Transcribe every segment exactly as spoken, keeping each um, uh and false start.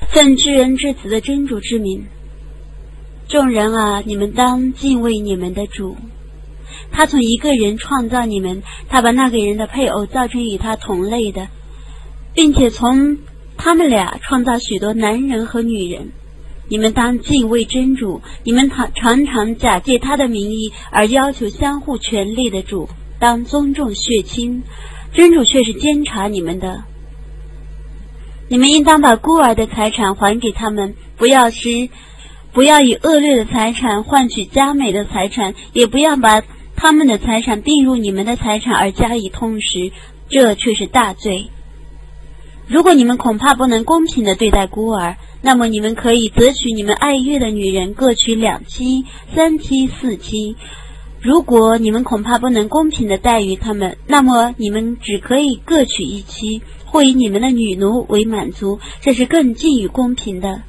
奉至人至子的真主之名，众人啊，你们当敬畏你们的主。他从一个人创造你们，他把那个人的配偶造成与他同类的，并且从他们俩创造许多男人和女人。你们当敬畏真主，你们常常假借他的名义而要求相互权利的主，当尊重血亲，真主却是监察你们的。你们应当把孤儿的财产还给他们，不要使不要以恶劣的财产换取佳美的财产，也不要把他们的财产并入你们的财产而加以通食，这却是大罪。如果你们恐怕不能公平地对待孤儿，那么你们可以择取你们爱悦的女人，各取两妻、三妻、四妻。如果你们恐怕不能公平地待遇他们，那么你们只可以各取一妻，或以你们的女奴为满足，这是更近于公平的。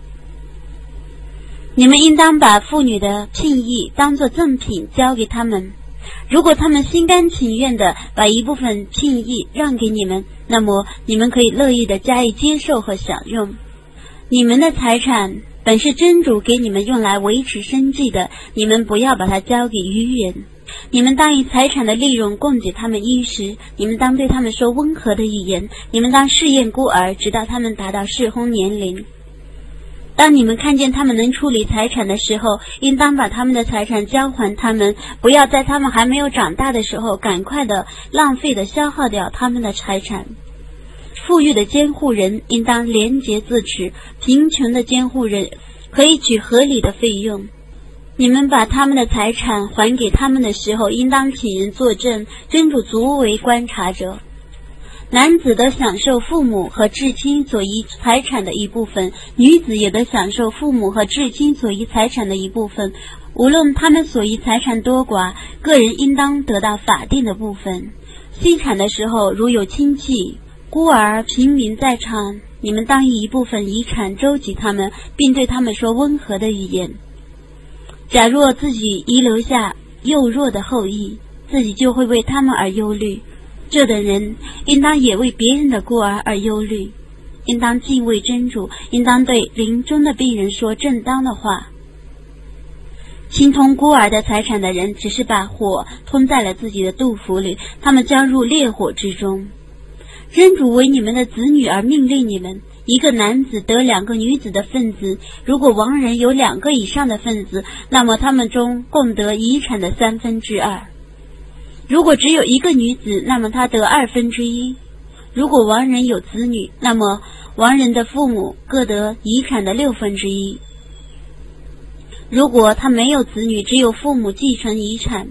你们应当把妇女的聘役当作赠品交给他们，如果他们心甘情愿地把一部分聘役让给你们，那么你们可以乐意地加以接受和享用。你们的财产本是真主给你们用来维持生计的，你们不要把它交给愚人。你们当以财产的利润供给他们衣食，你们当对他们说温和的语言，你们当试验孤儿，直到他们达到适婚年龄。当你们看见他们能处理财产的时候，应当把他们的财产交还他们，不要在他们还没有长大的时候赶快的浪费的消耗掉他们的财产。富裕的监护人应当廉洁自持，贫穷的监护人可以取合理的费用。你们把他们的财产还给他们的时候，应当请人作证，真主足为观察者。男子得享受父母和至亲所遗财产的一部分，女子也得享受父母和至亲所遗财产的一部分，无论他们所遗财产多寡，个人应当得到法定的部分。析产的时候，如有亲戚、孤儿、平民在场，你们当以一部分遗产周济他们，并对他们说温和的语言。假若自己遗留下幼弱的后裔，自己就会为他们而忧虑，这等人应当也为别人的孤儿而忧虑。应当敬畏真主，应当对临终的病人说正当的话。侵吞孤儿的财产的人，只是把火吞在了自己的肚腹里，他们将入烈火之中。真主为你们的子女而命令你们，一个男子得两个女子的分子，如果亡人有两个以上的分子，那么他们中共得遗产的三分之二。如果只有一个女子，那么她得二分之一。如果亡人有子女，那么亡人的父母各得遗产的六分之一。如果他没有子女，只有父母继承遗产，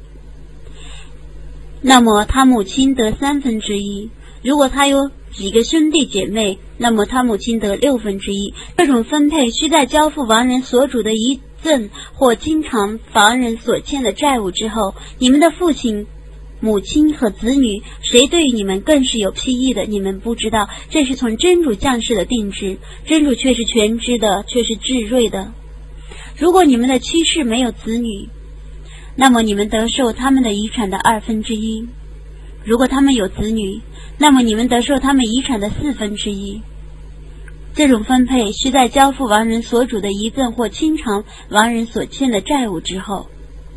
那么他母亲得三分之一。如果他有几个兄弟姐妹，那么他母亲得六分之一。这种分配需在交付亡人所主的遗赠或经常亡人所欠的债务之后。你们的父亲、母亲和子女，谁对你们更是有裨益的，你们不知道，这是从真主降世的定制，真主却是全知的，却是至睿的。如果你们的妻室没有子女，那么你们得受他们的遗产的二分之一。如果他们有子女，那么你们得受他们遗产的四分之一。这种分配需在交付亡人所主的遗赠或清偿亡人所欠的债务之后。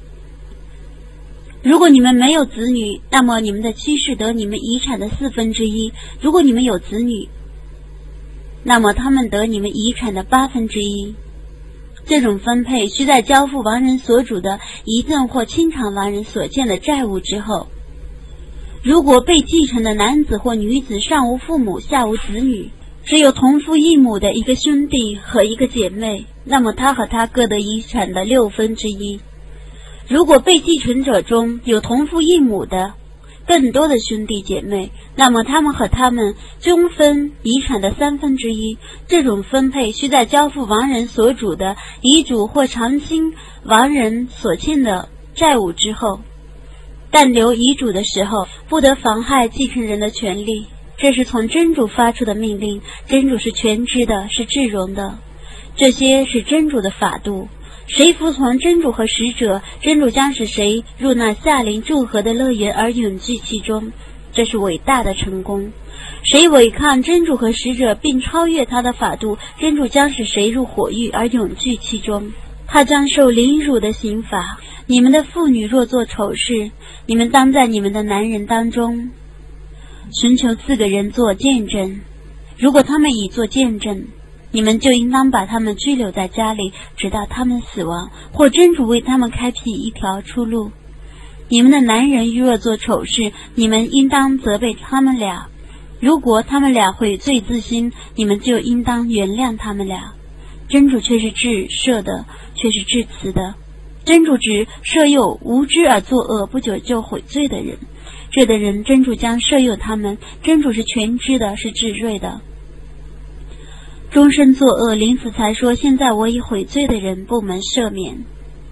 如果你们没有子女，那么你们的妻室得你们遗产的四分之一。如果你们有子女，那么他们得你们遗产的八分之一。这种分配需在交付亡人所主的遗赠或清偿亡人所欠的债务之后。如果被继承的男子或女子上无父母下无子女，只有同父异母的一个兄弟和一个姐妹，那么他和他各得遗产的六分之一。如果被继承者中有同父异母的更多的兄弟姐妹，那么他们和他们均分遗产的三分之一。这种分配需在交付亡人所主的遗嘱或偿清亡人所欠的债务之后。但留遗嘱的时候，不得妨害继承人的权利，这是从真主发出的命令，真主是全知的，是至荣的。这些是真主的法度，谁服从真主和使者，真主将使谁入那夏临祝贺的乐园而永居其中，这是伟大的成功。 谁违抗真主和使者并超越他的法度，真主将使谁入火狱而永居其中，他将受凌辱的刑罚。你们的妇女若做丑事，你们当在你们的男人当中寻求四个人做见证，如果他们已做见证，你们就应当把他们拘留在家里，直到他们死亡，或真主为他们开辟一条出路。你们的男人若做丑事，你们应当责备他们俩，如果他们俩悔罪自新，你们就应当原谅他们俩。真主却是至赦的，却是至慈的。真主只赦宥无知而作恶不久就悔罪的人，这的人真主将赦宥他们。真主是全知的，是至睿的。终身作恶，临死才说现在我已悔罪的人不能赦免，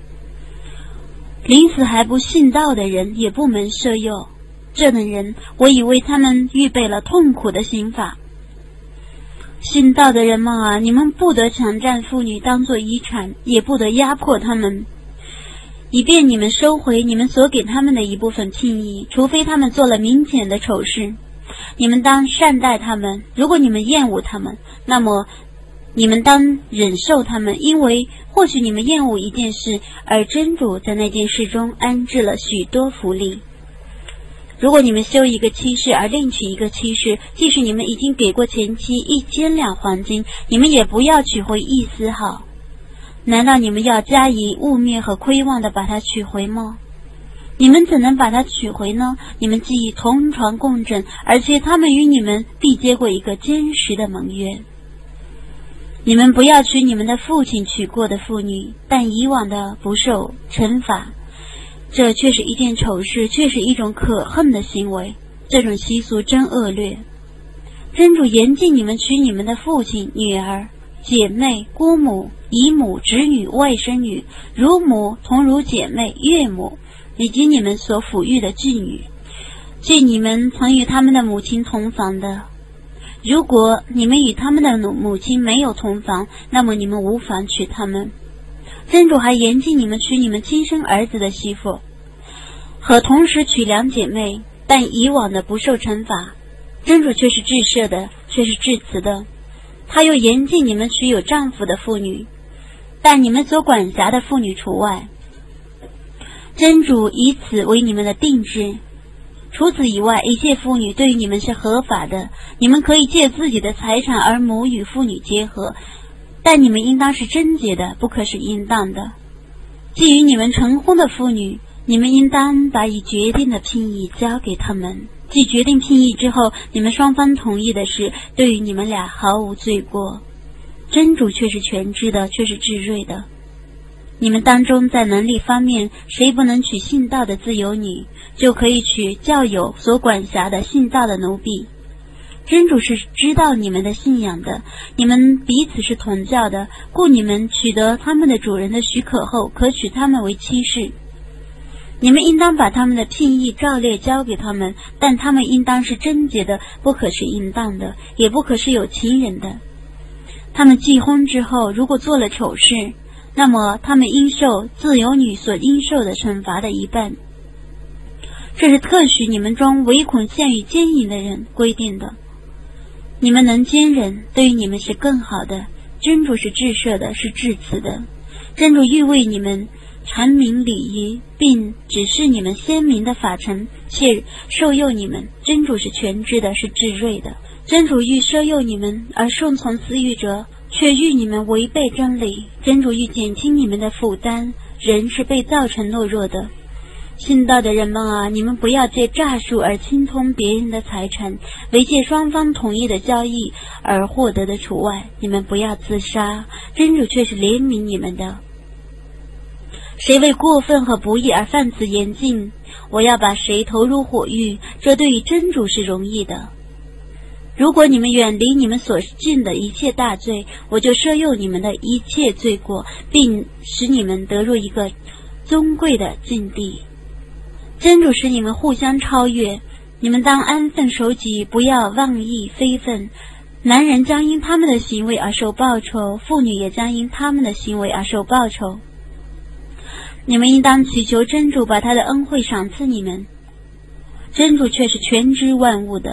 临死还不信道的人也不能赦宥，这等人我已为他们预备了痛苦的刑罚。信道的人们啊，你们不得强占妇女当作遗产，也不得压迫他们，以便你们收回你们所给他们的一部分聘益，除非他们做了明显的丑事。你们当善待他们，如果你们厌恶他们，那么你们当忍受他们，因为或许你们厌恶一件事，而真主在那件事中安置了许多福利。如果你们休一个妻室而另娶一个妻室，即使你们已经给过前妻一千两黄金，你们也不要取回一丝毫。难道你们要加以污蔑和亏望地把它取回吗？你们怎能把它取回呢？你们既已同床共枕，而且他们与你们必结过一个坚实的盟约。你们不要娶你们的父亲娶过的妇女，但以往的不受惩罚。这却是一件丑事，却是一种可恨的行为，这种习俗真恶劣。真主严禁你们娶你们的父亲、女儿、姐妹、姑母、姨母、侄女、外甥女、乳母、同乳姐妹、岳母，以及你们所抚育的妓女，即你们曾与他们的母亲同房的。如果你们与他们的母亲没有同房，那么你们无妨娶他们。真主还严禁你们娶你们亲生儿子的媳妇，和同时娶两姐妹，但以往的不受惩罚。真主却是至赦的，却是至慈的。他又严禁你们娶有丈夫的妇女，但你们所管辖的妇女除外。真主以此为你们的定制。除此以外，一切妇女对于你们是合法的，你们可以借自己的财产而母与妇女结合，但你们应当是贞洁的，不可是淫荡的。基于你们成婚的妇女，你们应当把已决定的聘益交给他们。即决定聘益之后，你们双方同意的事，对于你们俩毫无罪过。真主却是全知的，却是至睿的。你们当中在能力方面，谁不能娶信道的自由女，就可以娶教友所管辖的信道的奴婢。真主是知道你们的信仰的，你们彼此是同教的，故你们取得他们的主人的许可后，可娶他们为妻室。你们应当把他们的聘益照例交给他们，但他们应当是贞洁的，不可是淫荡的，也不可是有情人的。他们既婚之后，如果做了丑事，那么他们应受自由女所应受的惩罚的一半。这是特许你们中唯恐陷于奸淫的人规定的。你们能坚忍，对于你们是更好的。真主是至赦的，是至慈的。真主欲为你们阐明礼仪，并指示你们鲜明的法程，且授宥你们。真主是全知的，是至睿的。真主欲赦宥你们而顺从私欲者，却欲你们违背真理。真主欲减轻你们的负担，人是被造成懦弱的。信道的人们啊，你们不要借诈术而侵吞别人的财产，唯借双方同意的交易而获得的除外。你们不要自杀，真主却是怜悯你们的。谁为过分和不义而犯此严禁，我要把谁投入火狱，这对于真主是容易的。如果你们远离你们所尽的一切大罪，我就赦宥你们的一切罪过，并使你们得入一个尊贵的境地。真主使你们互相超越，你们当安分守己，不要妄议非分。男人将因他们的行为而受报酬，妇女也将因他们的行为而受报酬。你们应当祈求真主把他的恩惠赏赐你们，真主却是全知万物的。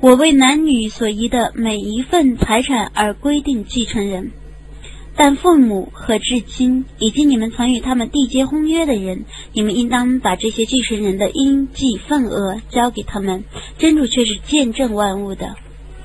我为男女所遗的每一份财产而规定继承人，但父母和至亲以及你们曾与他们缔结婚约的人，你们应当把这些继承人的应计份额交给他们。真主却是见证万物的。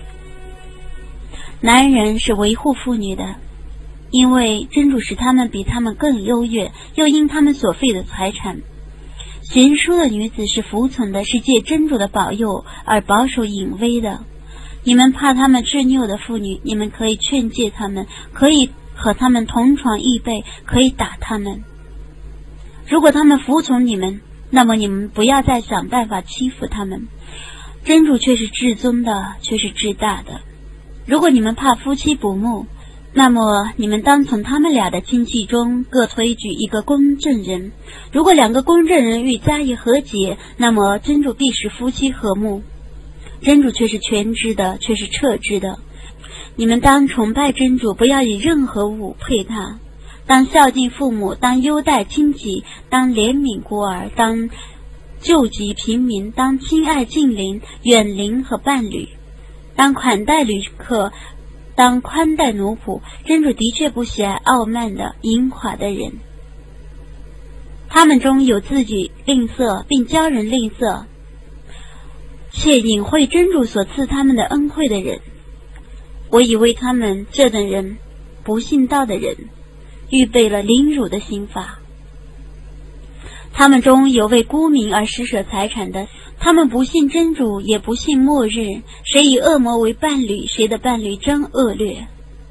男人是维护妇女的，因为真主使他们比他们更优越，又因他们所费的财产。贤淑的女子是服从的，是借真主的保佑而保守隐微的。你们怕他们执拗的妇女，你们可以劝诫他们，可以和他们同床异被，可以打他们。如果他们服从你们，那么你们不要再想办法欺负他们。真主却是至尊的，却是至大的。如果你们怕夫妻不睦，那么你们当从他们俩的亲戚中各推举一个公证人。如果两个公证人欲加以和解，那么真主必使夫妻和睦。真主却是全知的，却是彻知的。你们当崇拜真主，不要以任何物配他。当孝敬父母，当优待亲戚，当怜悯孤儿，当救济平民，当亲爱近邻、远邻和伴侣，当款待旅客，当宽待奴仆。真主的确不喜爱傲慢的、淫垮的人。他们中有自己吝啬并教人吝啬，且隐晦真主所赐他们的恩惠的人。我以为他们这等人，不信道的人，预备了凌辱的刑罚。他们中有为孤民而施舍财产的，他们不信真主，也不信末日。谁以恶魔为伴侣，谁的伴侣真恶劣。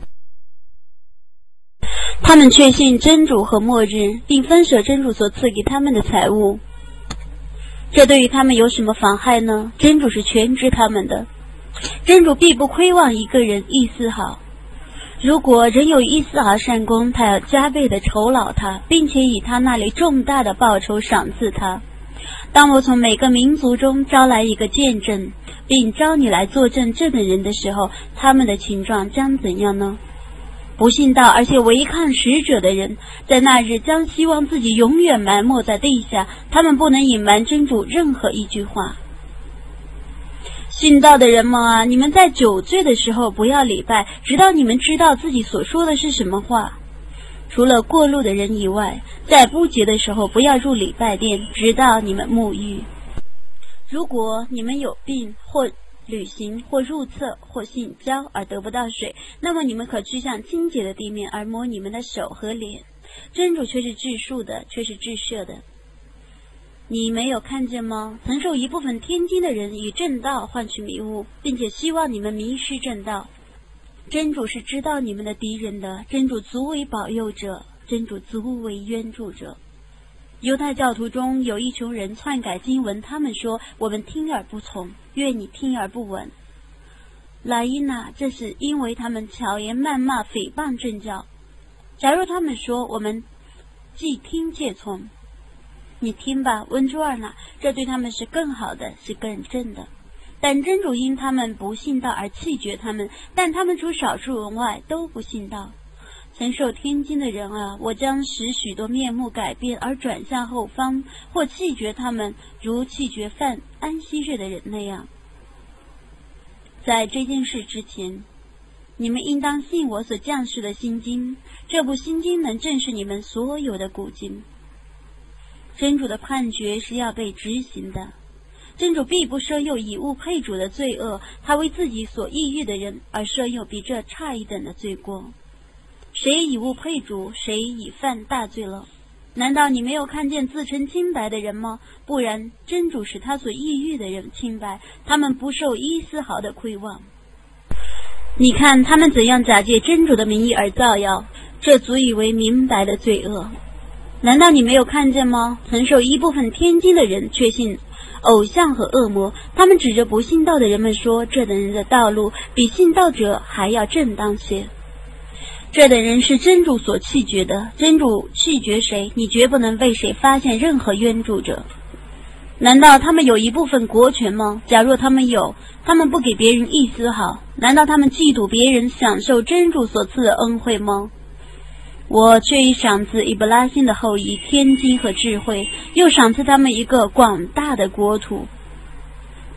他们确信真主和末日，并分舍真主所赐给他们的财物。这对于他们有什么妨害呢？真主是全知他们的。真主必不亏望一个人一丝毫。如果人有一丝毫善功，他要加倍的酬劳他，并且以他那里重大的报酬赏赐他。当我从每个民族中招来一个见证，并招你来作证这等人的时候，他们的情状将怎样呢？不信道而且违抗使者的人，在那日将希望自己永远埋没在地下，他们不能隐瞒真主任何一句话。信道的人们啊，你们在酒醉的时候不要礼拜，直到你们知道自己所说的是什么话。除了过路的人以外，在不洁的时候不要入礼拜殿，直到你们沐浴。如果你们有病或旅行或入厕或性交而得不到水，那么你们可去向清洁的地面而摸你们的手和脸。真主却是至恕的，却是至赦的。你没有看见吗？曾受一部分天经的人以正道换取迷雾，并且希望你们迷失正道。真主是知道你们的敌人的，真主足为保佑者，真主足为援助者。犹太教徒中有一群人篡改经文，他们说我们听而不从，愿你听而不闻。莱伊娜，这是因为他们巧言谩骂诽谤正教。假如他们说我们既听且从，你听吧，温朱尔纳，这对他们是更好的，是更正的。但真主因他们不信道而弃绝他们，但他们除少数人外都不信道。曾受天经的人啊，我将使许多面目改变而转向后方，或弃绝他们，如弃绝犯安息日的人那样。在这件事之前，你们应当信我所降世的心经，这部心经能证实你们所有的古经。真主的判决是要被执行的。真主必不赦宥以物配主的罪恶，他为自己所抑郁的人而赦宥比这差一等的罪过。谁以物配主，谁已犯大罪了。难道你没有看见自称清白的人吗？不然，真主使他所抑郁的人清白，他们不受一丝毫的亏望。你看他们怎样假借真主的名义而造谣，这足以为明白的罪恶。难道你没有看见吗？曾受一部分天经的人确信偶像和恶魔，他们指着不信道的人们说，这等人的道路比信道者还要正当些。这等人是真主所弃绝的，真主弃绝谁，你绝不能为谁发现任何援助者。难道他们有一部分国权吗？假若他们有，他们不给别人一丝毫。难道他们嫉妒别人享受真主所赐的恩惠吗？我却已赏赐伊布拉辛的后裔天机和智慧，又赏赐他们一个广大的国土。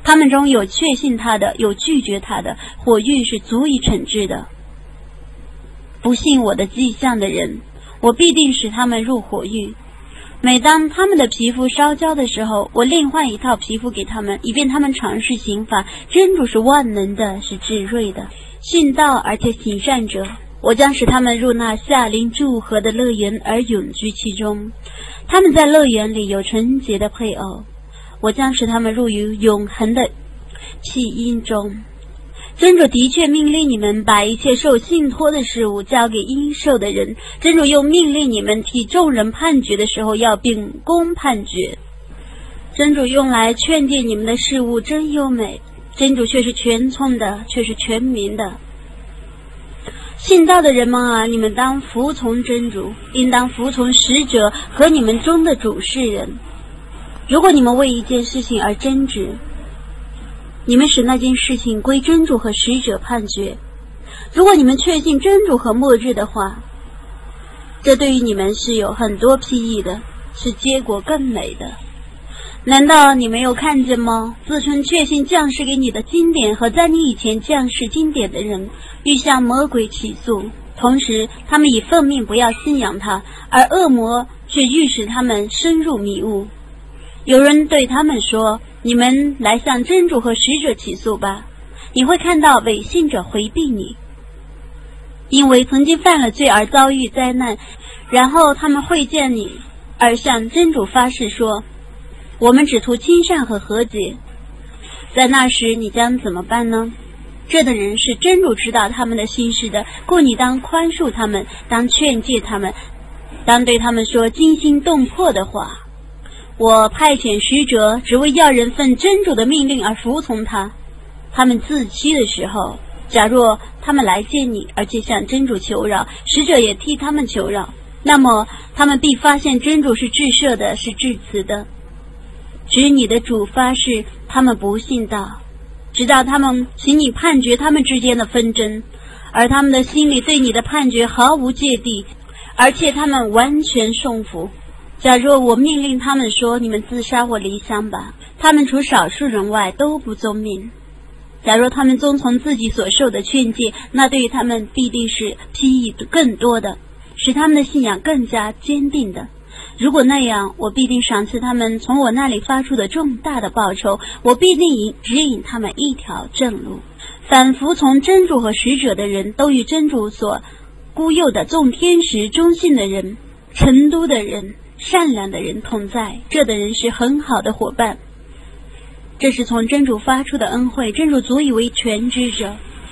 他们中有确信他的，有拒绝他的，火狱是足以惩治的。不信我的迹象的人，我必定使他们入火狱。每当他们的皮肤烧焦的时候，我另换一套皮肤给他们，以便他们尝试刑罚。真主是万能的，是智慧的，信道而且行善者，我将使他们入那夏林祝和的乐园而永居其中。他们在乐园里有纯洁的配偶，我将使他们入于永恒的气音中。真主的确命令你们把一切受信托的事物交给应受的人。真主又命令你们替众人判决的时候要秉公判决。真主用来劝诫你们的事物真优美，真主却是全聪的，却是全民的。信道的人们啊，你们当服从真主，应当服从使者和你们中的主事人。如果你们为一件事情而争执，你们使那件事情归真主和使者判决。如果你们确信真主和末日的话，这对于你们是有很多裨益的，是结果更美的。难道你没有看见吗？自称确信降世给你的经典和在你以前降世经典的人，欲向魔鬼起诉，同时他们以奉命不要信仰他，而恶魔却欲使他们深入迷雾。有人对他们说，你们来向真主和使者起诉吧，你会看到违信者回避你，因为曾经犯了罪而遭遇灾难，然后他们会见你，而向真主发誓说，我们只图亲善和和解。在那时你将怎么办呢？这等人是真主知道他们的心事的，故你当宽恕他们，当劝诫他们，当对他们说惊心动魄的话。我派遣使者，只为要人奉真主的命令而服从他。他们自欺的时候，假若他们来见你，而且向真主求饶，使者也替他们求饶，那么他们必发现真主是至赦的，是至慈的。指你的主发誓，他们不信道，直到他们请你判决他们之间的纷争，而他们的心里对你的判决毫无芥蒂，而且他们完全顺服。假若我命令他们说，你们自杀或离乡吧，他们除少数人外都不遵命。假若他们遵从自己所受的劝诫，那对于他们必定是裨益更多的，使他们的信仰更加坚定的。如果那样，我必定赏赐他们从我那里发出的重大的报酬，我必定引指引他们一条正路。反服从真主和使者的人，都与真主所孤佑的众天使、忠信的人、成都的人、善良的人同在，这等人是很好的伙伴。这是从真主发出的恩惠，真主足以为全知者。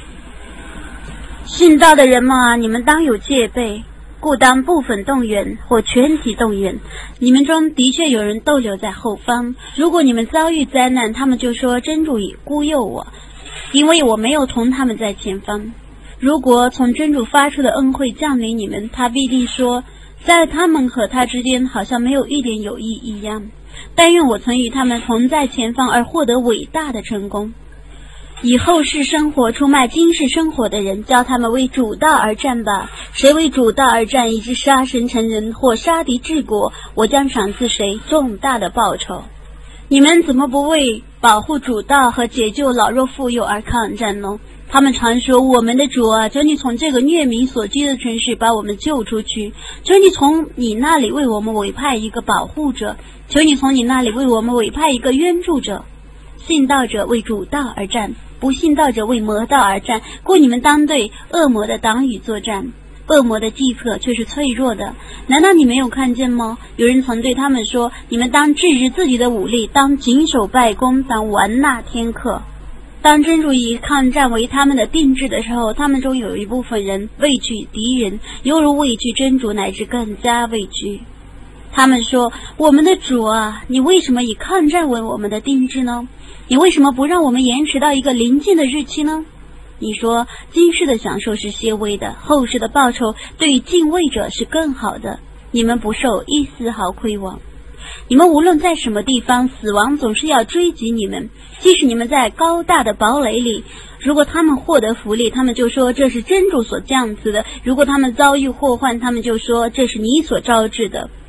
信道的人们啊，你们当有戒备，故当部分动员或全体动员。你们中的确有人逗留在后方，如果你们遭遇灾难，他们就说真主已孤佑我，因为我没有同他们在前方。如果从真主发出的恩惠降临你们，他必定说，在他们和他之间好像没有一点友谊一样。但愿我曾与他们同在前方而获得伟大的成功。以后世生活出卖今世生活的人，教他们为主道而战吧。谁为主道而战，以致杀神成人或杀敌治国，我将赏赐谁重大的报酬。你们怎么不为保护主道和解救老弱妇幼而抗战呢？他们常说，我们的主啊，求你从这个虐民所居的城市把我们救出去，求你从你那里为我们委派一个保护者，求你从你那里为我们委派一个援助者。信道者为主道而战，不信道者为魔道而战，故你们当对恶魔的党羽作战。恶魔的计策却是脆弱的，难道你没有看见吗？有人曾对他们说，你们当制止自己的武力，当谨守拜功，当玩纳天课。当真主以抗战为他们的定制的时候，他们中有一部分人畏惧敌人，犹如畏惧真主，乃至更加畏惧。他们说，我们的主啊，你为什么以抗战为我们的定制呢？你为什么不让我们延迟到一个临近的日期呢？你说，今世的享受是些微的，后世的报酬对于敬畏者是更好的，你们不受一丝毫亏枉。你们无论在什么地方，死亡总是要追击你们，即使你们在高大的堡垒里，如果他们获得福利，他们就说这是真主所降赐的；如果他们遭遇祸患，他们就说这是你所招致的。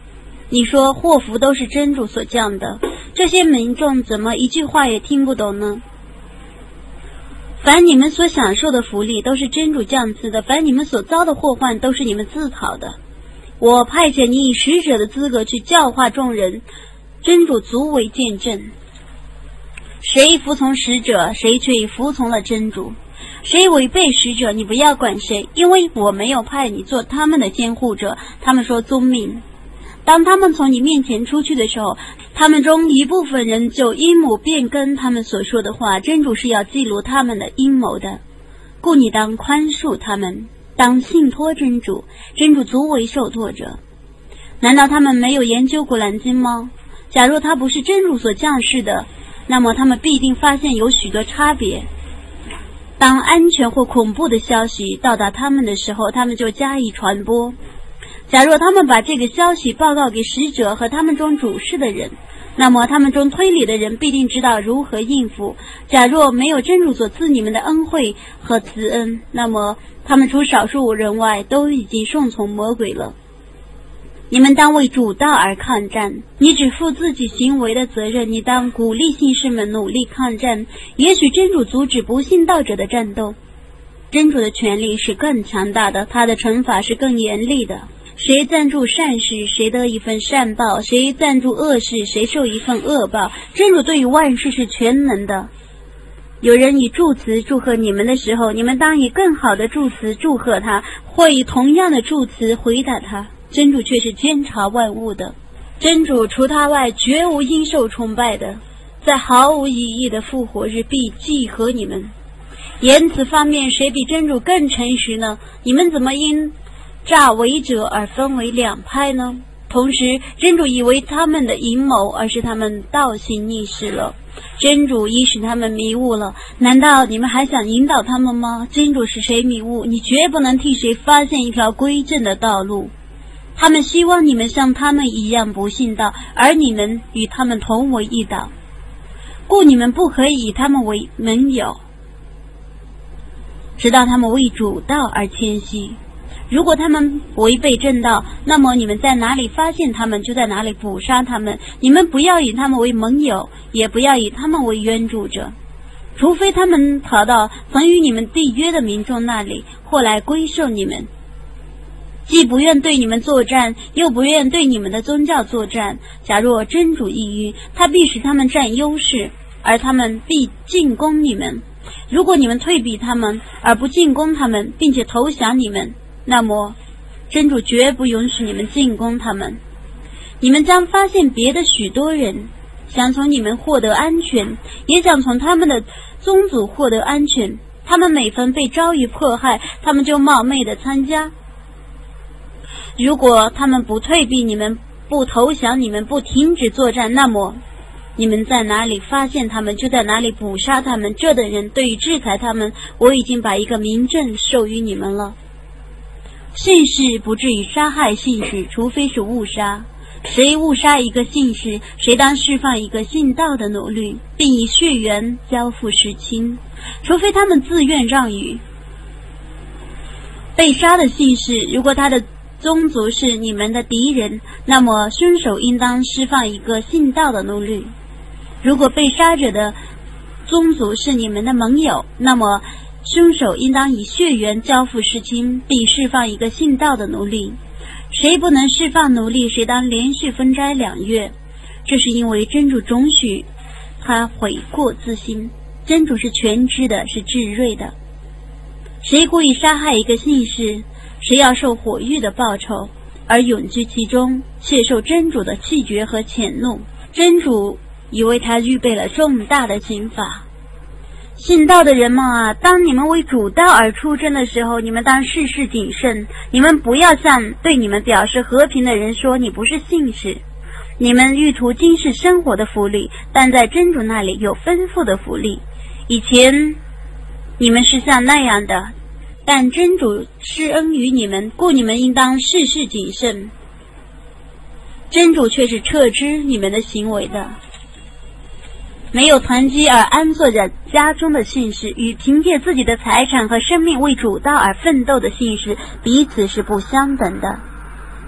你说祸福都是真主所降的，这些民众怎么一句话也听不懂呢？凡你们所享受的福利都是真主降赐的，凡你们所遭的祸患都是你们自讨的。我派遣你以使者的资格去教化众人，真主足为见证。谁服从使者，谁却已服从了真主。谁违背使者，你不要管谁，因为我没有派你做他们的监护者。他们说遵命。当他们从你面前出去的时候，他们中一部分人就阴谋变更他们所说的话，真主是要记录他们的阴谋的，故你当宽恕他们，当信托真主，真主足为受托者。难道他们没有研究古兰经吗？假若他不是真主所降世的，那么他们必定发现有许多差别。当安全或恐怖的消息到达他们的时候，他们就加以传播。假若他们把这个消息报告给使者和他们中主事的人，那么他们中推理的人必定知道如何应付。假若没有真主所赐你们的恩惠和慈恩，那么他们除少数人外都已经顺从魔鬼了。你们当为主道而抗战，你只负自己行为的责任，你当鼓励信士们努力抗战。也许真主阻止不信道者的战斗，真主的权力是更强大的，他的惩罚是更严厉的。谁赞助善事，谁得一份善报，谁赞助恶事，谁受一份恶报。真主对于万事是全能的。有人以祝词祝贺你们的时候，你们当以更好的祝词祝贺他，或以同样的祝词回答他。真主却是监察万物的，真主除他外绝无应受崇拜的，在毫无意义的复活日必祭合你们。言辞方面，谁比真主更诚实呢？你们怎么因诈伪者而分为两派呢？同时真主以为他们的阴谋，而是他们倒行逆施了。真主已使他们迷雾了，难道你们还想引导他们吗？真主使谁迷雾，你绝不能替谁发现一条归正的道路。他们希望你们像他们一样不信道，而你们与他们同为一道，故你们不可以以他们为盟友，直到他们为主道而谦虚。如果他们违背正道，那么你们在哪里发现他们，就在哪里捕杀他们。你们不要以他们为盟友，也不要以他们为援助者，除非他们逃到曾与你们缔约的民众那里，或来归顺你们。既不愿对你们作战，又不愿对你们的宗教作战。假若真主意欲，他必使他们占优势，而他们必进攻你们。如果你们退避他们，而不进攻他们，并且投降你们，那么真主绝不允许你们进攻他们。你们将发现别的许多人想从你们获得安全，也想从他们的宗族获得安全。他们每逢被遭遇迫害，他们就冒昧的参加。如果他们不退避你们，不投降你们，不停止作战，那么你们在哪里发现他们，就在哪里捕杀他们。这等人对于制裁他们，我已经把一个明证授予你们了。信士不至于杀害信士，除非是误杀。谁误杀一个信士，谁当释放一个信道的奴隶，并以血缘交付世亲，除非他们自愿让与。被杀的信士，如果他的宗族是你们的敌人，那么凶手应当释放一个信道的奴隶。如果被杀者的宗族是你们的盟友，那么凶手应当以血缘交付世亲，并释放一个信道的奴隶。谁不能释放奴隶，谁当连续分斋两月。这是因为真主准许他悔过自新，真主是全知的，是至睿的。谁故意杀害一个信士，谁要受火狱的报酬，而永居其中，且受真主的气绝和谴怒。真主已为他预备了重大的刑罚。信道的人们啊，当你们为主道而出征的时候，你们当事事谨慎。你们不要向对你们表示和平的人说你不是信士。你们欲图今世生活的福利，但在真主那里有丰富的福利。以前你们是像那样的，但真主施恩于你们，故你们应当事事谨慎。真主却是撤知你们的行为的。没有团积而安坐在家中的信士，与凭借自己的财产和生命为主道而奋斗的信士，彼此是不相等的。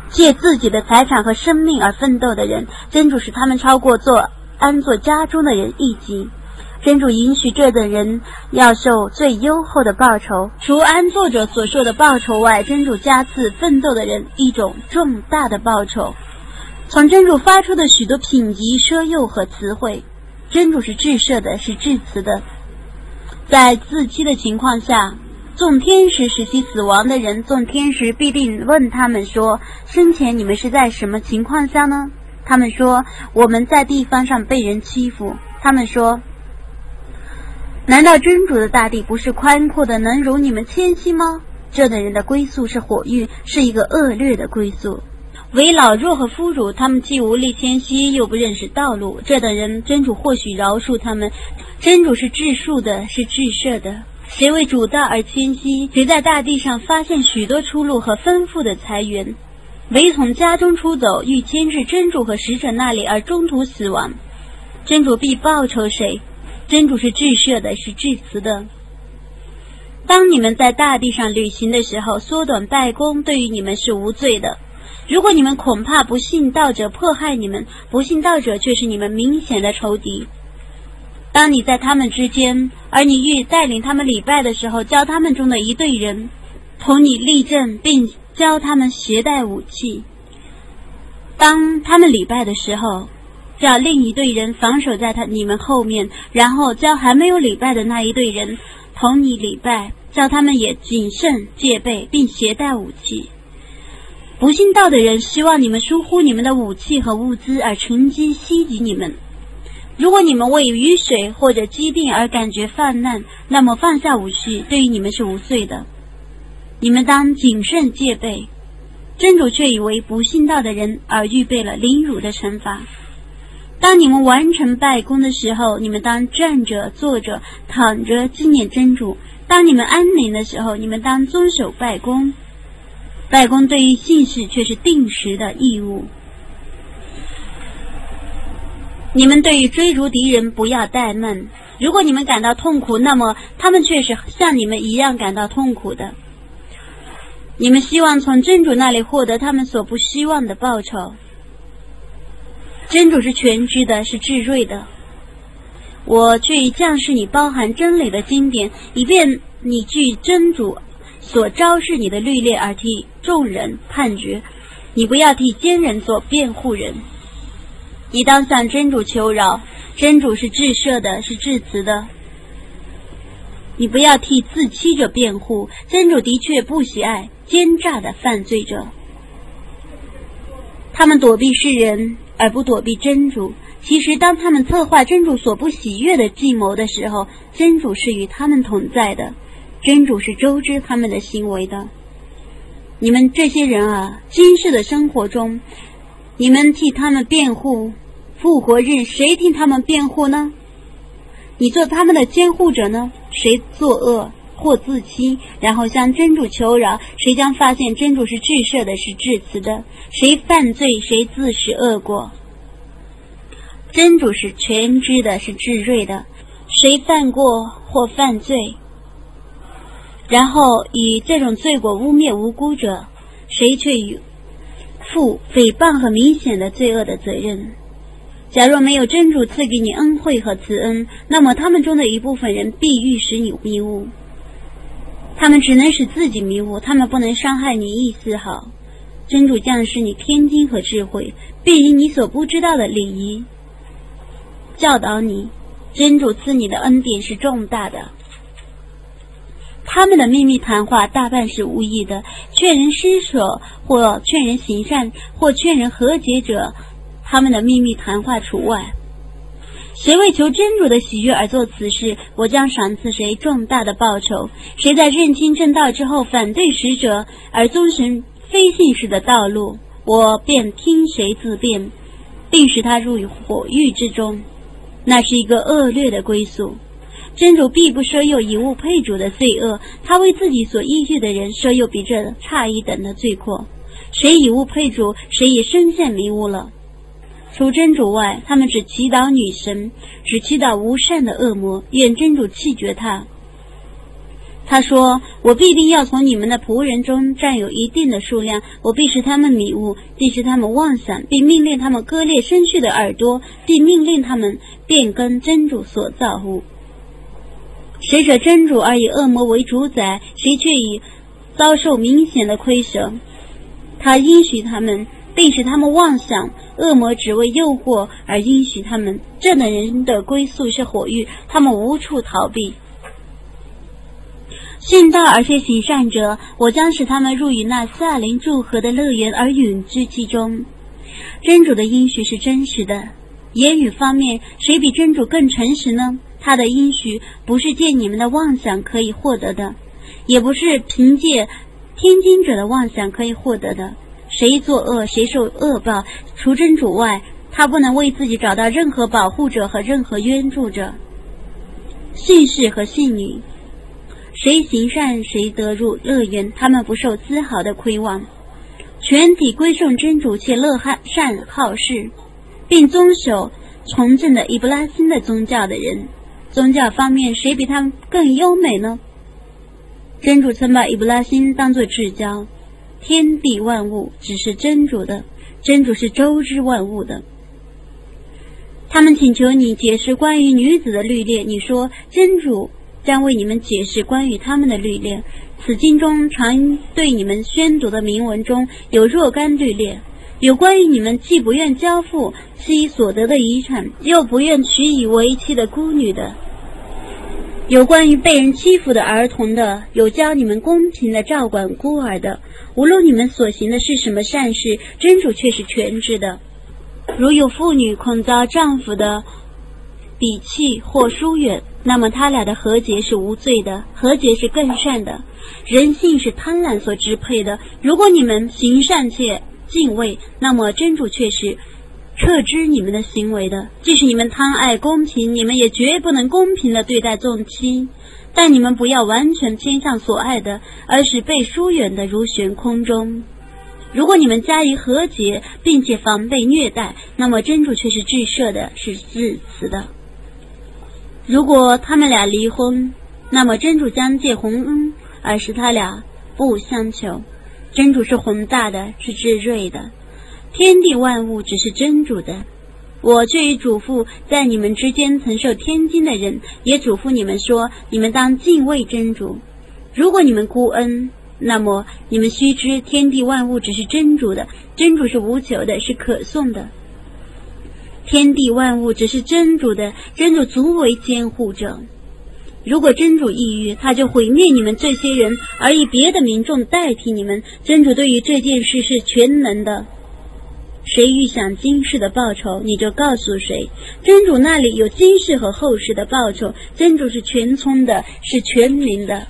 借自己的财产和生命而奋斗的人，真主使他们超过做安坐家中的人一级。真主允许这等人要受最优厚的报酬，除安坐者所受的报酬外，真主加赐奋斗的人一种重大的报酬。从真主发出的许多品级、奢诱和词汇，真主是至赦的，是至慈的。在自欺的情况下，众天使使其死亡的人，众天使必定问他们说：生前你们是在什么情况下呢？他们说：我们在地方上被人欺负。他们说：难道真主的大地不是宽阔的，能容你们迁徙吗？这等人的归宿是火狱，是一个恶劣的归宿。为老弱和俘虏，他们既无力迁徙，又不认识道路。这等人，真主或许饶恕他们。真主是至恕的，是至赦的。谁为主道而迁徙？谁在大地上发现许多出路和丰富的财源？唯从家中出走，欲迁至真主和使者那里，而中途死亡，真主必报酬谁？真主是至赦的，是至慈的。当你们在大地上旅行的时候，缩短拜功对于你们是无罪的。如果你们恐怕不信道者迫害你们，不信道者却是你们明显的仇敌。当你在他们之间，而你欲带领他们礼拜的时候，教他们中的一队人同你立正，并教他们携带武器。当他们礼拜的时候，叫另一队人防守在他你们后面，然后叫还没有礼拜的那一队人同你礼拜，叫他们也谨慎戒备，并携带武器。不信道的人希望你们疏忽你们的武器和物资，而乘机袭击你们。如果你们为雨水或者疾病而感觉犯难，那么放下武器对于你们是无罪的。你们当谨慎戒备。真主却以为不信道的人而预备了凌辱的惩罚。当你们完成拜功的时候，你们当站着、坐着、躺着纪念真主。当你们安宁的时候，你们当遵守拜功。拜功对于信士却是定时的义务。你们对于追逐敌人不要怠慢。如果你们感到痛苦，那么他们却是像你们一样感到痛苦的。你们希望从真主那里获得他们所不希望的报酬。真主是全知的，是至睿的。我却已降示你包含真理的经典，以便你据真主所昭示你的律例而替众人判决。你不要替奸人做辩护人，你当向真主求饶。真主是至赦的，是至慈的。你不要替自欺者辩护，真主的确不喜爱奸诈的犯罪者。他们躲避世人而不躲避真主，其实当他们策划真主所不喜悦的计谋的时候，真主是与他们同在的，真主是周知他们的行为的。你们这些人啊，今世的生活中，你们替他们辩护，复活日谁替他们辩护呢？你做他们的监护者呢？谁作恶或自欺，然后向真主求饶，谁将发现真主是至赦的，是至慈的。谁犯罪，谁自食恶果。真主是全知的，是至睿的。谁犯过或犯罪，然后以这种罪过污蔑无辜者，谁却负诽谤和明显的罪恶的责任。假若没有真主赐给你恩惠和慈恩，那么他们中的一部分人必欲使你迷雾。他们只能使自己迷雾，他们不能伤害你一丝毫。真主降示你天经和智慧，并以你所不知道的礼仪教导你。真主赐你的恩典是重大的。他们的秘密谈话大半是无益的，劝人施舍或劝人行善或劝人和解者，他们的秘密谈话除外。谁为求真主的喜悦而做此事，我将赏赐谁重大的报酬。谁在认清正道之后反对使者而遵循非信士的道路，我便听谁自辩，并使他入于火狱之中。那是一个恶劣的归宿。真主必不赦宥以物配主的罪恶，他为自己所依据的人赦宥比这差一等的罪过。谁以物配主，谁也深陷迷雾了。除真主外，他们只祈祷女神，只祈祷无善的恶魔，愿真主弃绝他。 他说，我必定要从你们的仆人中占有一定的数量，我必使他们迷雾，必使他们妄想，并命令他们割裂生畜的耳朵，并命令他们变更真主所造物。谁舍真主而以恶魔为主宰，谁却以遭受明显的亏舍。他应许他们，并使他们妄想，恶魔只为诱惑而应许他们。这等人的归宿是火狱，他们无处逃避。信道而且行善者，我将使他们入于那萨林祝贺的乐园而永居其中。真主的应许是真实的。言语方面，谁比真主更诚实呢？他的应许不是借你们的妄想可以获得的，也不是凭借天经者的妄想可以获得的。谁作恶，谁受恶报，除真主外，他不能为自己找到任何保护者和任何援助者。信士和信女，谁行善谁得入乐园，他们不受丝毫的亏望。全体归顺真主，且乐善好事，并遵守从政的伊布拉辛的宗教的人，宗教方面谁比他们更优美呢？真主曾把伊布拉辛当作至交，天地万物只是真主的，真主是周知万物的。他们请求你解释关于女子的律例，你说真主将为你们解释关于他们的律例。此经中常对你们宣读的铭文中有若干律例，有关于你们既不愿交付其所得的遗产，又不愿娶以为妻的孤女的，有关于被人欺负的儿童的，有教你们公平的照管孤儿的。无论你们所行的是什么善事，真主却是全知的。如有妇女恐遭丈夫的鄙弃或疏远，那么他俩的和解是无罪的，和解是更善的。人性是贪婪所支配的，如果你们行善且敬畏，那么真主却是撤知你们的行为的。即使你们贪爱公平，你们也绝不能公平地对待众妻，但你们不要完全偏向所爱的，而是被疏远的如悬空中。如果你们加以和解，并且防备虐待，那么真主却是至赦的，是至慈的。如果他们俩离婚，那么真主将借洪恩而使他俩不相求。真主是宏大的，是至睿的，天地万物只是真主的。我却已嘱咐在你们之间曾受天经的人，也嘱咐你们说，你们当敬畏真主。如果你们孤恩，那么你们须知天地万物只是真主的，真主是无求的，是可颂的。天地万物只是真主的，真主足为监护者。如果真主抑郁，他就毁灭你们这些人，而以别的民众代替你们。真主对于这件事是全能的。谁预想今世的报酬，你就告诉谁，真主那里有今世和后世的报酬。真主是全聪的，是全明的。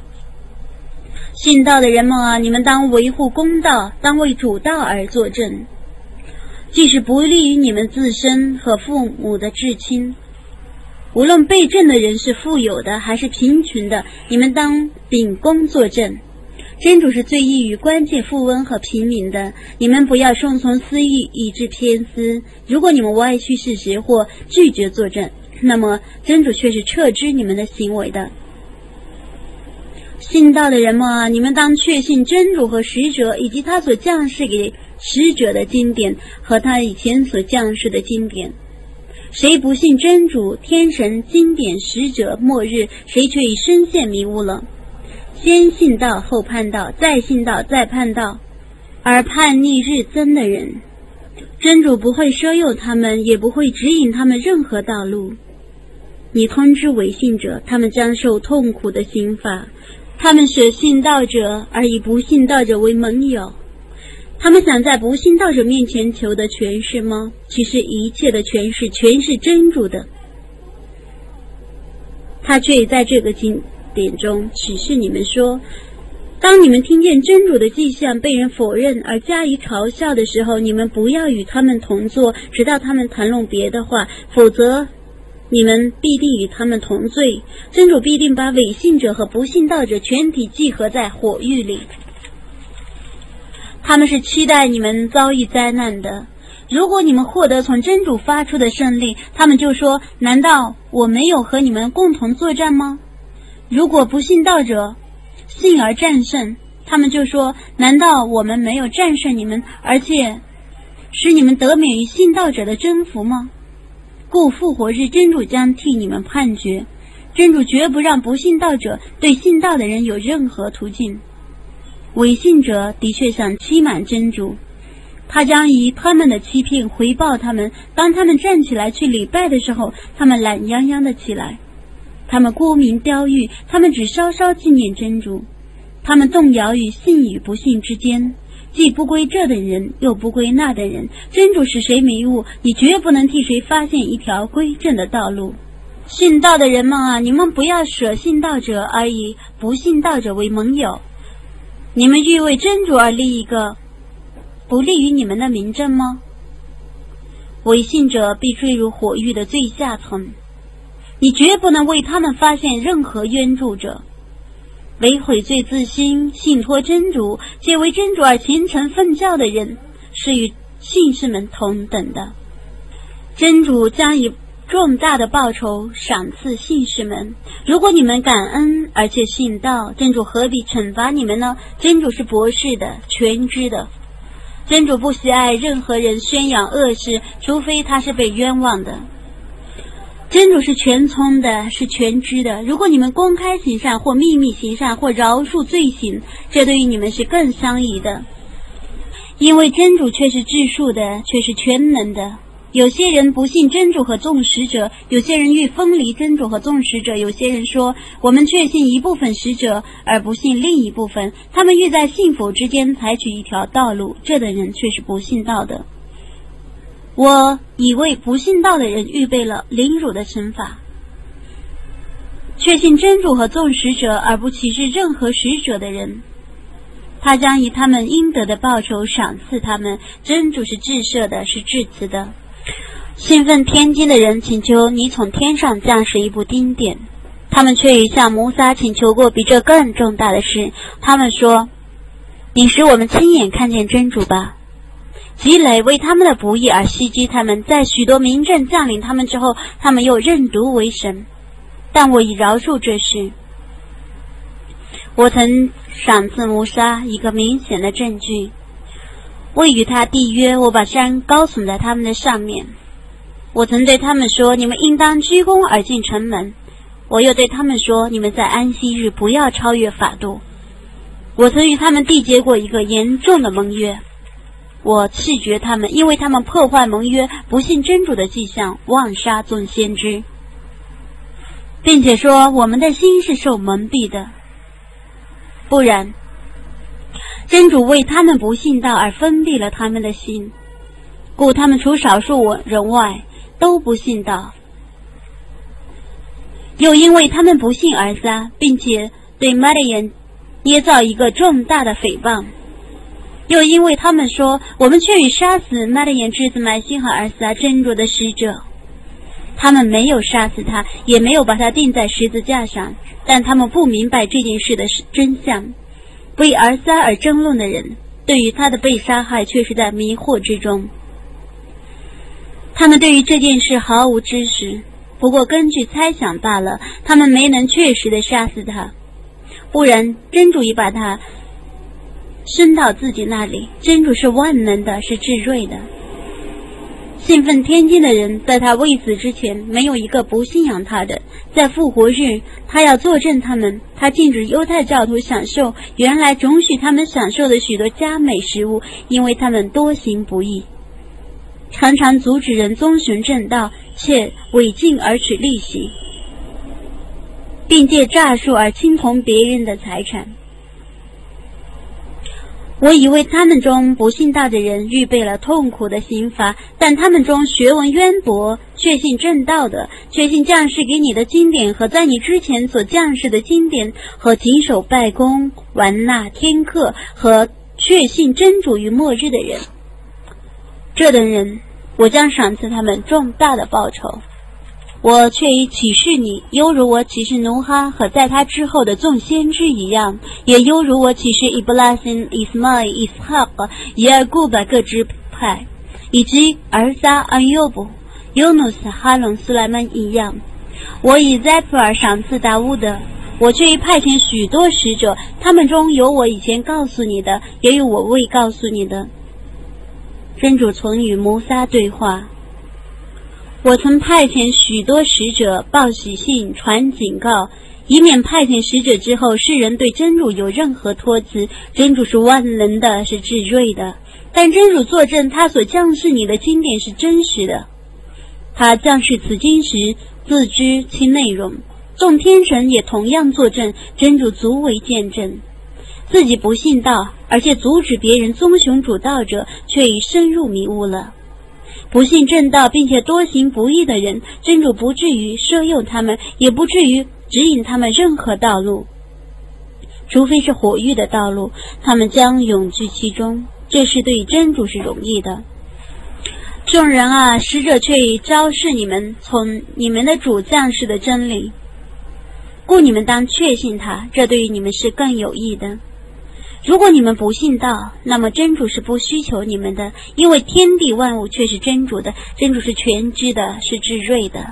信道的人们啊，你们当维护公道，当为主道而作证，即使不利于你们自身和父母的至亲。无论被证的人是富有的还是贫穷的，你们当秉公作证。真主是最易于关键富翁和平民的，你们不要顺从私意以致偏私。如果你们歪曲事实或拒绝作证，那么真主却是撤知你们的行为的。信道的人们啊，你们当确信真主和使者，以及他所降世给使者的经典和他以前所降世的经典。谁不信真主、天神、经典、使者、末日，谁却已深陷迷雾了。先信道后叛道，再信道再叛道，而叛逆日增的人，真主不会奢诱他们，也不会指引他们任何道路。你通知违信者，他们将受痛苦的刑罚。他们舍信道者而以不信道者为盟友，他们想在不信道者面前求得权势吗？其实一切的权势全是真主的，他却在这个经典中启示你们说，当你们听见真主的迹象被人否认而加以嘲笑的时候，你们不要与他们同坐，直到他们谈论别的话，否则你们必定与他们同罪。真主必定把伪信者和不信道者全体集合在火狱里。他们是期待你们遭遇灾难的。如果你们获得从真主发出的胜利，他们就说，难道我没有和你们共同作战吗？ 如果不信道者信而战胜，他们就说，难道我们没有战胜你们，而且使你们得免于信道者的征服吗？故复活日真主将替你们判决，真主绝不让不信道者对信道的人有任何途径。伪信者的确想欺瞒真主，他将以他们的欺骗回报他们。当他们站起来去礼拜的时候，他们懒洋洋的起来，他们沽名钓誉，他们只稍稍纪念真主，他们动摇于信与不信之间，既不归这等人，又不归那等人。真主使谁迷雾，你绝不能替谁发现一条归正的道路。信道的人们啊，你们不要舍信道者而以不信道者为盟友。你们欲为真主而立一个不利于你们的明证吗？伪信者必坠入火狱的最下层，你绝不能为他们发现任何冤助者。为悔罪自新，信托真主，且为真主而虔诚奉教的人，是与信士们同等的。真主将以重大的报酬赏赐信士们。如果你们感恩而且信道，真主何必惩罚你们呢？真主是博士的，全知的。真主不喜爱任何人宣扬恶事，除非他是被冤枉的。真主是全聪的，是全知的。如果你们公开行善，或秘密行善，或饶恕罪行，这对于你们是更相宜的。因为真主却是至数的，却是全能的。有些人不信真主和众使者，有些人欲分离真主和众使者，有些人说，我们确信一部分使者，而不信另一部分。他们欲在信否之间采取一条道路，这等人却是不信道的。我已为不信道的人预备了凌辱的惩罚。确信真主和众使者而不歧视任何使者的人，他将以他们应得的报酬赏赐他们。真主是至赦的，是至慈的。信奉天经的人请求你从天上降示一部经典，他们却已向摩萨请求过比这更重大的事。他们说，你使我们亲眼看见真主吧。积累为他们的不义而袭击他们，在许多明证降临他们之后，他们又认独为神。但我已饶恕这事。我曾赏赐摩萨一个明显的证据，我与他缔约，我把山高耸在他们的上面。我曾对他们说，你们应当鞠躬而进城门。我又对他们说，你们在安息日不要超越法度。我曾与他们缔结过一个严重的盟约，我斥绝他们，因为他们破坏盟约，不信真主的迹象，妄杀众先知，并且说我们的心是受蒙蔽的。不然，真主为他们不信道而封闭了他们的心，故他们除少数人外都不信道。又因为他们不信而撒，并且对马利亚捏造一个重大的诽谤。又因为他们说，我们却已杀死马利亚之子麦西和儿撒真主的使者。他们没有杀死他，也没有把他钉在十字架上，但他们不明白这件事的真相。为儿撒而争论的人，对于他的被杀害却是在迷惑之中。他们对于这件事毫无知识，不过根据猜想罢了，他们没能确实的杀死他。不然，真主已把他升到自己那里。真主是万能的，是至睿的。信奉天经的人，在他未死之前，没有一个不信仰他的。在复活日，他要作证他们，他禁止犹太教徒享受原来准许他们享受的许多佳美食物，因为他们多行不义，常常阻止人遵循正道，且违禁而取利息，并借诈术而侵同别人的财产。我以为他们中不信道的人预备了痛苦的刑罚，但他们中学问渊博、确信正道的，确信降世给你的经典和在你之前所降世的经典，和谨守拜功、玩纳天课和确信真主与末日的人，这等人我将赏赐他们重大的报酬。我却已启示你，犹如我启示努哈和在他之后的众先知一样，也犹如我启示伊布拉辛、伊斯玛伊、伊斯哈克、耶尔古巴各支派，以及儿撒、安尤布、尤努斯、哈伦、苏莱曼一样。我以塞普尔赏赐达乌德， 我却派遣许多使者，他们中有我以前告诉你的，也有我未告诉你的。真主曾与摩撒对话，我曾派遣许多使者报喜信，传警告，以免派遣使者之后，世人对真主有任何托辞。真主是万能的，是至睿的。但真主作证，他所降示你的经典是真实的。他降示此经时，自知其内容。众天神也同样作证，真主足为见证。自己不信道，而且阻止别人遵循主道者，却已深入迷雾了。不信正道并且多行不义的人，真主不至于摄诱他们，也不至于指引他们任何道路，除非是火狱的道路，他们将永居其中。这是对真主是容易的。众人啊，使者却已昭示你们从你们的主降世的真理，故你们当确信他，这对于你们是更有益的。如果你们不信道，那么真主是不需求你们的，因为天地万物却是真主的，真主是全知的，是至睿的。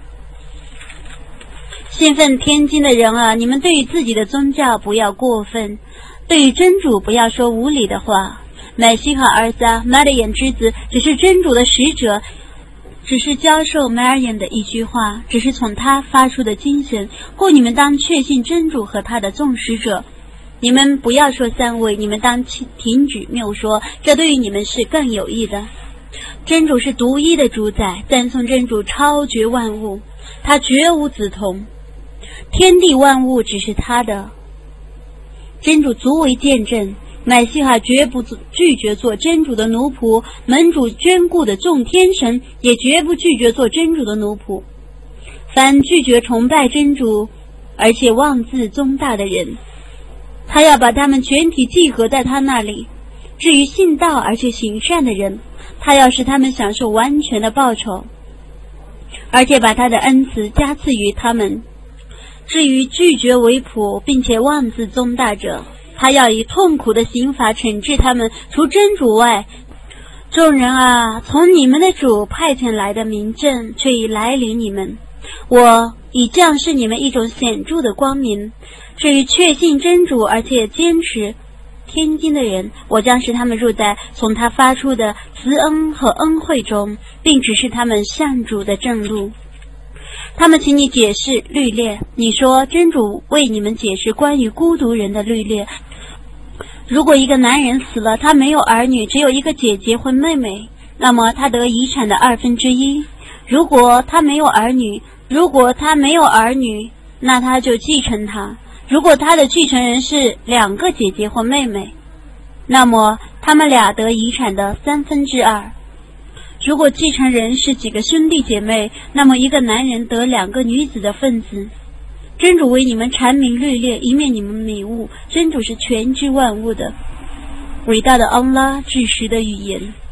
信奉天经的人啊，你们对于自己的宗教不要过分，对于真主不要说无理的话。麦西哈儿子马尔眼之子只是真主的使者，只是教授马尔眼的一句话，只是从他发出的精神，故你们当确信真主和他的众使者。你们不要说三位，你们当停止谬说，这对于你们是更有益的。真主是独一的主宰，赞颂真主超绝万物，他绝无子同，天地万物只是他的。真主足为见证，麦西哈绝不拒绝做真主的奴仆，门主眷顾的众天神也绝不拒绝做真主的奴仆。凡拒绝崇拜真主而且妄自宗大的人，他要把他们全体集合在他那里。至于信道而且行善的人，他要使他们享受完全的报酬，而且把他的恩慈加赐于他们。至于拒绝为仆并且妄自宗大者，他要以痛苦的刑罚惩治他们，除真主外。众人啊，从你们的主派遣来的明证却已来临你们，我已降示你们一种显著的光明。至于确信真主而且坚持天经的人，我将使他们入在从他发出的慈恩和恩惠中，并指示他们善主的正路。他们请你解释律列，你说真主为你们解释关于孤独人的律列。如果一个男人死了，他没有儿女，只有一个姐姐或妹妹，那么他得遗产的二分之一。如果他没有儿女，如果他没有儿女，那他就继承他。如果他的继承人是两个姐姐或妹妹，那么他们俩得遗产的三分之二。如果继承人是几个兄弟姐妹，那么一个男人得两个女子的份子。真主为你们阐明律列，以免你们迷雾。真主是全知万物的，伟大的安拉至实的语言。